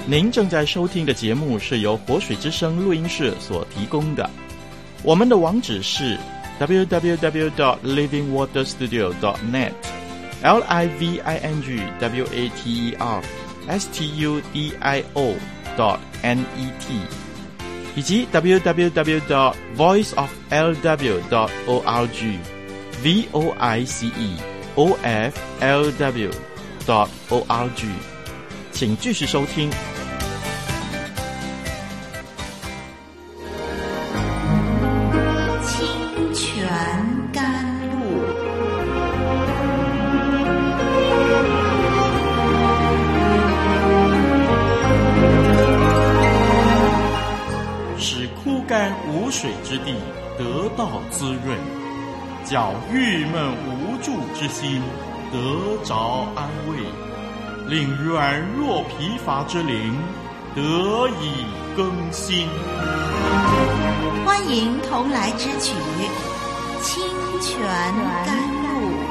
您正在收听的节目是由活水之声录音室所提供的。我们的网址是 www.livingwaterstudio.net livingwaterstudio.net 以及 www.voiceoflw.org voiceoflw.org 请继续收听。 清泉甘露， 使枯干无水之地得到滋润，叫郁闷无助之心得着安慰，令软弱疲乏之灵得以更新。 欢迎同来支取清泉甘露。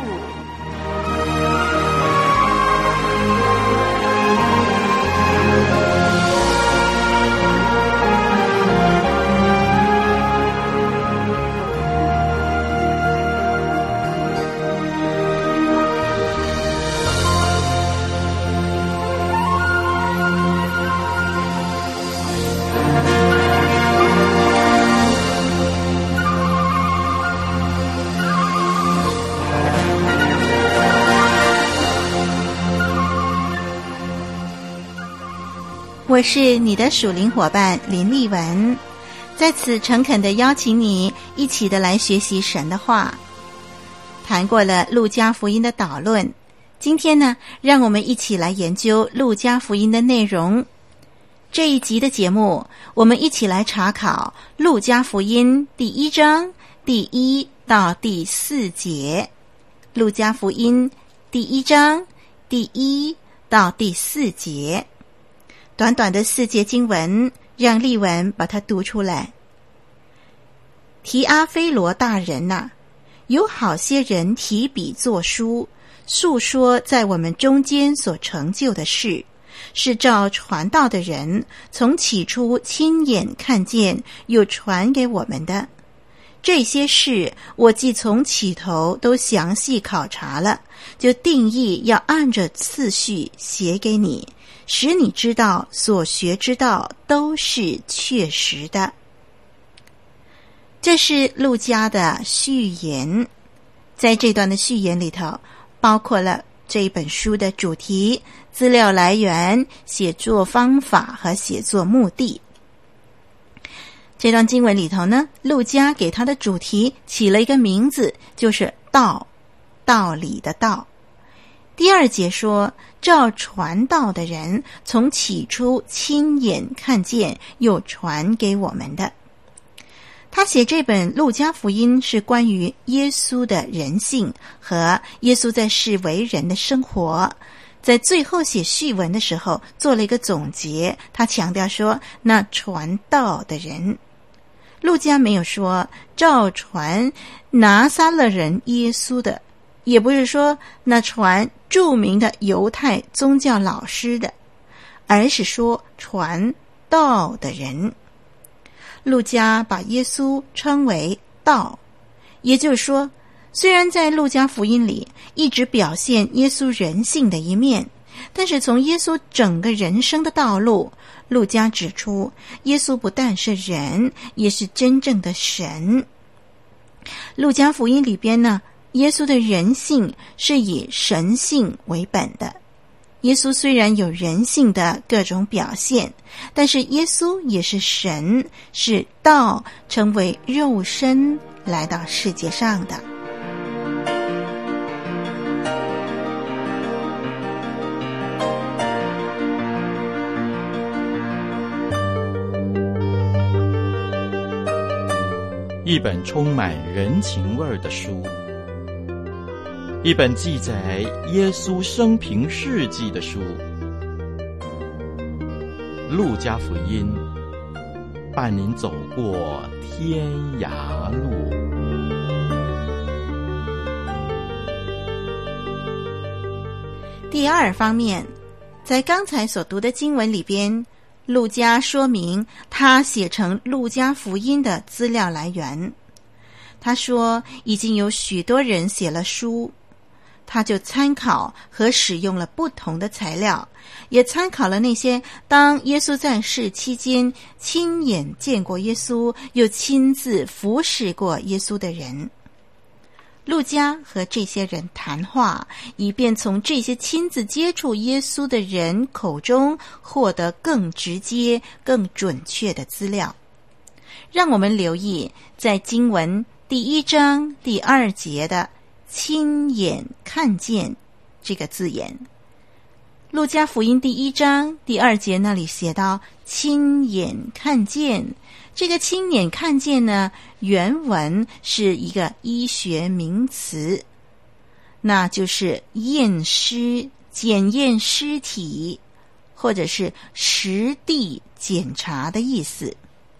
我是你的属灵伙伴林丽文，在此诚恳地邀请你一起的来学习神的话。谈过了路加福音的导论，今天呢，让我们一起来研究路加福音的内容。这一集的节目，我们一起来查考路加福音第1章第1到第4节。路加福音第1章第1到第4节。短短的4节经文，让丽文把它读出来。提阿非罗大人啊，有好些人提笔作书，述说在我们中间所成就的事，是照传道的人从起初亲眼看见又传给我们的。这些事我既从起头都详细考察了，就定义要按着次序写给你，使你知道所学之道都是确实的。这是路加的序言，在这段的序言里头，包括了这一本书的主题、资料来源、写作方法和写作目的。这段经文里头呢，路加给他的主题起了一个名字，就是道，道理的道。第2节说，照传道的人从起初亲眼看见又传给我们的。他写这本路加福音是关于耶稣的人性和耶稣在世为人的生活。在最后写序文的时候做了一个总结，他强调说，那传道的人，路加没有说照传拿撒勒人耶稣的，也不是说那传著名的犹太宗教老师的，而是说传道的人。路加把耶稣称为道，也就是说，虽然在路加福音里一直表现耶稣人性的一面，但是从耶稣整个人生的道路，路加指出，耶稣不但是人，也是真正的神。路加福音里边呢，耶稣的人性是以神性为本的。耶稣虽然有人性的各种表现，但是耶稣也是神，是道成为肉身来到世界上的。 一本充满人情味儿的书，一本记载耶稣生平事迹的书。路加福音伴您走过天涯路。 第2方面， 在刚才所读的经文里边，路加说明他写成路加福音的资料来源。他说已经有许多人写了书，他就参考和使用了不同的材料，也参考了那些当耶稣在世期间亲眼见过耶稣，又亲自服侍过耶稣的人。路加和这些人谈话，以便从这些亲自接触耶稣的人口中获得更直接、更准确的资料。让我们留意在经文第1章第2节的亲眼看见这个字眼。路加福音第1章第2节那里写到亲眼看见，这个亲眼看见呢，原文是一个医学名词，那就是验尸、检验尸体，或者是实地检查的意思。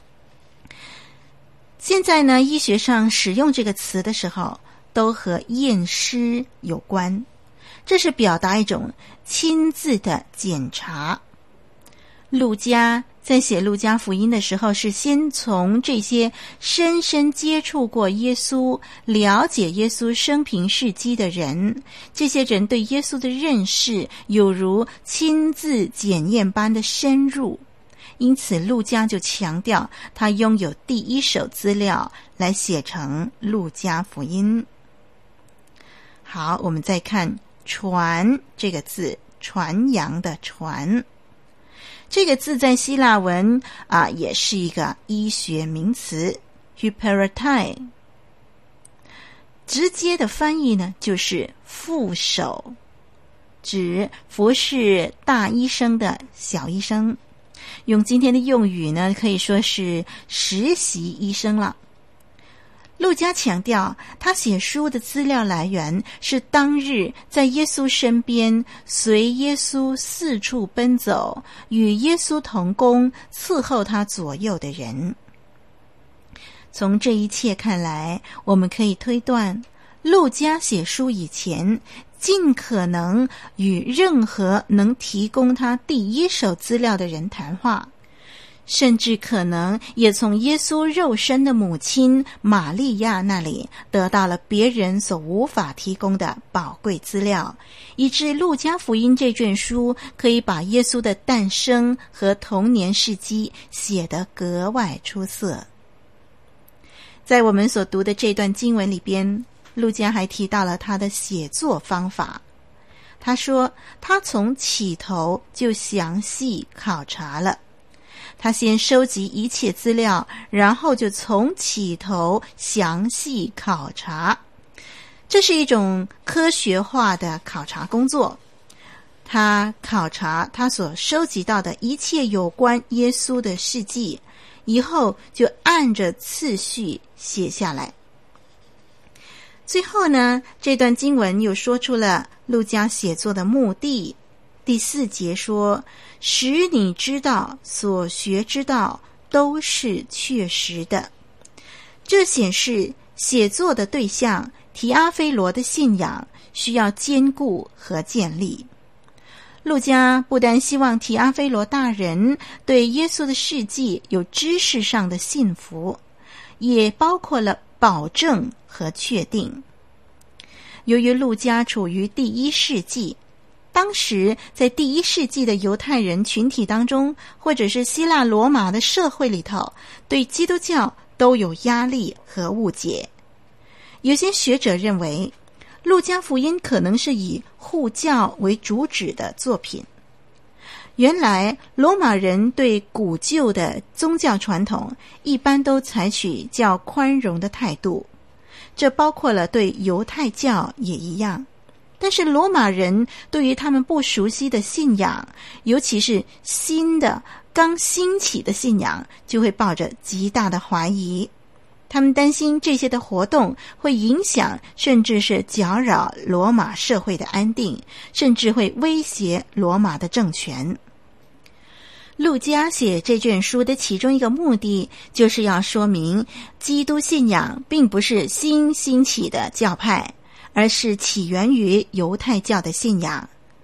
现在呢，医学上使用这个词的时候，都和验尸有关，这是表达一种亲自的检查。路加在写路加福音的时候，是先从这些深深接触过耶稣、了解耶稣生平事迹的人，这些人对耶稣的认识有如亲自检验般的深入，因此路加就强调他拥有第一手资料来写成路加福音。好，我们再看传这个字，传扬的传。这个字在希腊文也是一个医学名词 hypertai， 直接的翻译呢就是副手，指服侍大医生的小医生。用今天的用语呢，可以说是实习医生了。路加强调他写书的资料来源是当日在耶稣身边，随耶稣四处奔走，与耶稣同工，伺候他左右的人。从这一切看来，我们可以推断，路加写书以前尽可能与任何能提供他第一手资料的人谈话，甚至可能也从耶稣肉身的母亲玛利亚那里得到了别人所无法提供的宝贵资料，以致路加福音这卷书可以把耶稣的诞生和童年事迹写得格外出色。在我们所读的这段经文里边，路加还提到了他的写作方法。他说他从起头就详细考察了，他先收集一切资料，然后就从起头详细考察。这是一种科学化的考察工作。他考察他所收集到的一切有关耶稣的事迹，以后就按着次序写下来。最后呢，这段经文又说出了路加写作的目的。第4节说，使你知道所学之道都是确实的。这显示写作的对象提阿非罗的信仰需要坚固和建立。路加不但希望提阿非罗大人对耶稣的事迹有知识上的信服，也包括了保证和确定。由于路加处于第1世纪，当时在第1世纪的犹太人群体当中，或者是希腊罗马的社会里头，对基督教都有压力和误解。有些学者认为，路加福音可能是以护教为主旨的作品。原来罗马人对古旧的宗教传统一般都采取较宽容的态度，这包括了对犹太教也一样。但是罗马人对于他们不熟悉的信仰，尤其是新的刚兴起的信仰，就会抱着极大的怀疑。他们担心这些的活动会影响甚至是搅扰罗马社会的安定，甚至会威胁罗马的政权。路加写这卷书的其中一个目的，就是要说明基督信仰并不是新兴起的教派，而是起源于犹太教的信仰。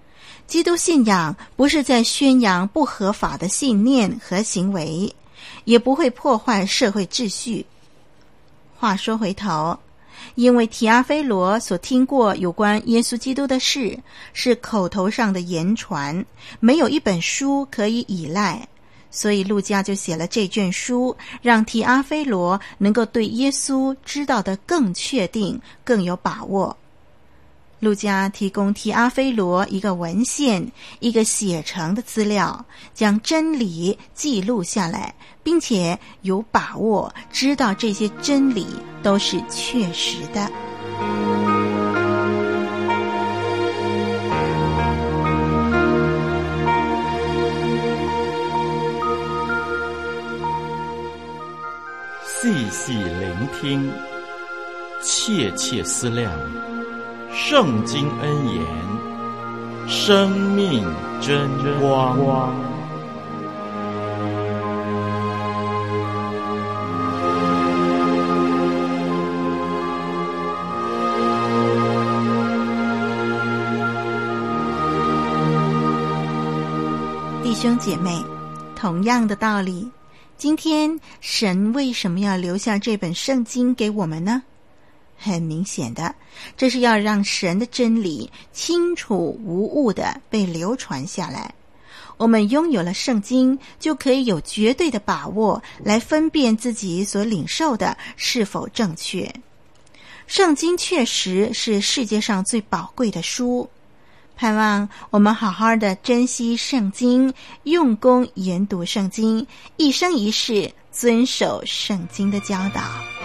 基督信仰不是在宣扬不合法的信念和行为，也不会破坏社会秩序。话说回头，因为提阿非罗所听过有关耶稣基督的事是口头上的言传，没有一本书可以依赖，所以路加就写了这卷书，让提阿非罗能够对耶稣知道得更确定，更有把握。路加提供提阿非罗一个文献，一个写成的资料，将真理记录下来，并且有把握知道这些真理都是确实的。 细细聆听，切切思量，圣经恩言，生命真光。 弟兄姐妹，同样的道理，今天神为什么要留下这本圣经给我们呢？很明显的，这是要让神的真理清楚无误地被流传下来。我们拥有了圣经，就可以有绝对的把握来分辨自己所领受的是否正确。圣经确实是世界上最宝贵的书，盼望我们好好的珍惜圣经，用功研读圣经，一生一世遵守圣经的教导。